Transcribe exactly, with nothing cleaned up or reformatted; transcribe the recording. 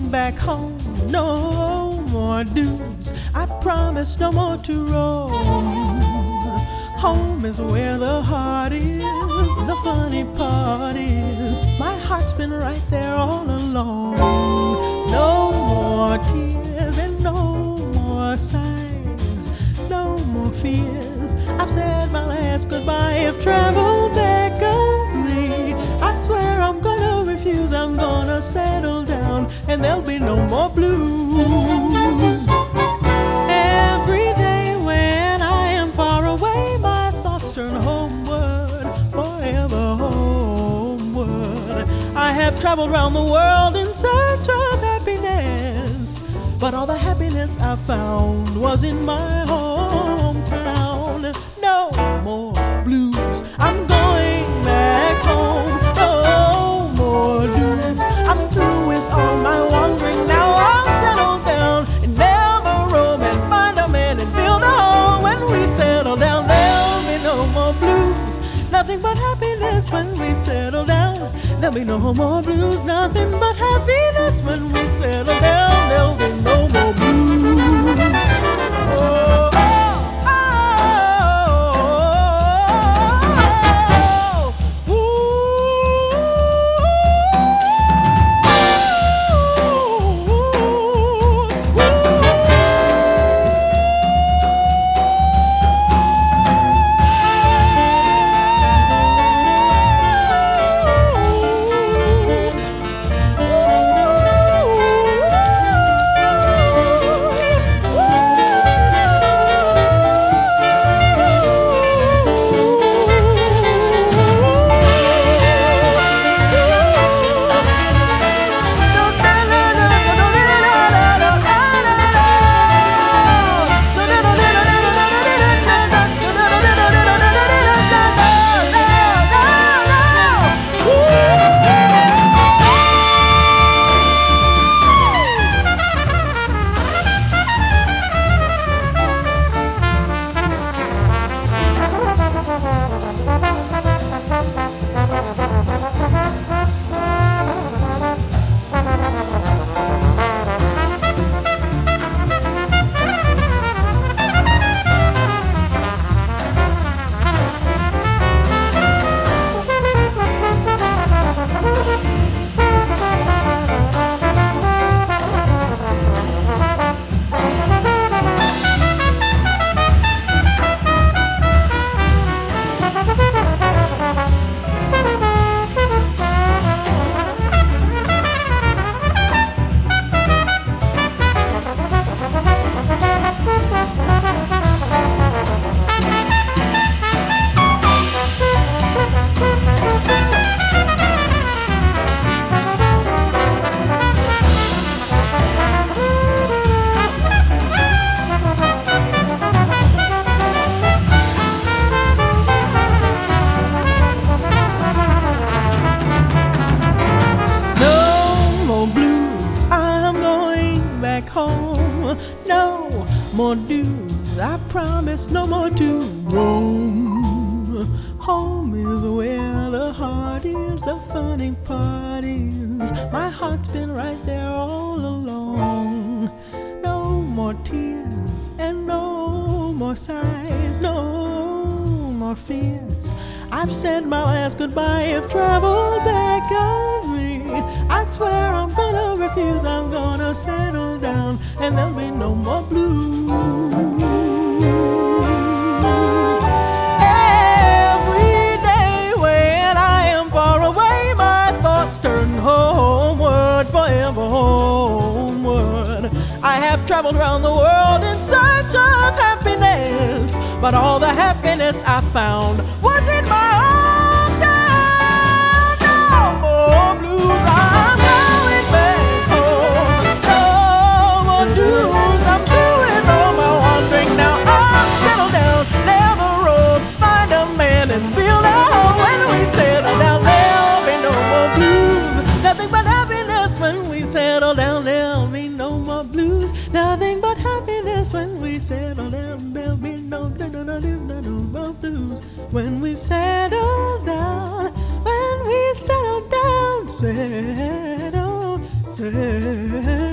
going back home. No more dues. I promise no more to roam. Home is where the heart is. The funny part is my heart's been right there all along. No more tears and no more sighs. No more fears. I've said my last goodbye. If travel beckons me, I swear I'm gonna refuse. I'm gonna settle down and there'll be no more blues. Every day when I am far away, my thoughts turn homeward, forever homeward. I have traveled round the world in search of happiness, but all the happiness I found was in my hometown. No more blues. I'm going back home. No more dues. I'm through with all my wandering. Now I'll settle down and never roam and find a man and build a home. When we settle down, there'll be no more blues. Nothing but happiness when we settle down. There'll be no more blues. Nothing but happiness when we settle down. There'll be no more blues. Oh. More dues, I promise no more to roam. Home is where the heart is, the funny part is my heart's been right there all along. No more tears and no more sighs, no more fears. I've said my last goodbye. If travel beckons me, I swear I'm gonna refuse. I'm gonna settle down and there'll be no more blues. Every day when I am far away, my thoughts turn homeward, forever homeward. I have traveled around the world in search of happiness, but all the happiness I found was in my hometown. No more blues. I'm going back home. No more dues. I'm through with all my wandering. Now I'll settle down, never roam, find a man and build a home. When we settle down, there'll be no more blues. Nothing but happiness when we settle down. There'll be no more blues. Nothing but happiness when we settle down. There'll be no, no, no, no, no, no more blues. When we settle down, when we settle down, settle, said